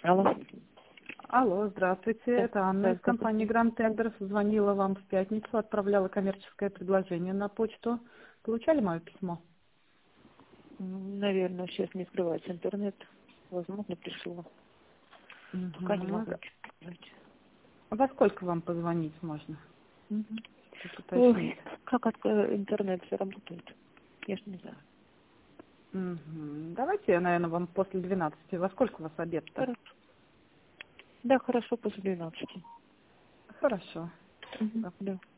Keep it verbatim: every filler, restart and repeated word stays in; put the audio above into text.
Алло. Алло, здравствуйте. Да, Это Анна да, из компании Grand Tenders. Звонила вам в пятницу, отправляла коммерческое предложение на почту. Получали мое письмо? Наверное, сейчас не скрывается интернет. Возможно, пришло. Пока не Угу. могу сказать. Во сколько вам позвонить можно? Мгм. Чтобы Ой, уточнить. как от, э, интернет все работает? Я ж не знаю. Угу. Давайте я, наверное, вам после двенадцати. Во сколько у вас обед-то? Хорошо. Да, хорошо, после двенадцати. Хорошо. Мгм. Да.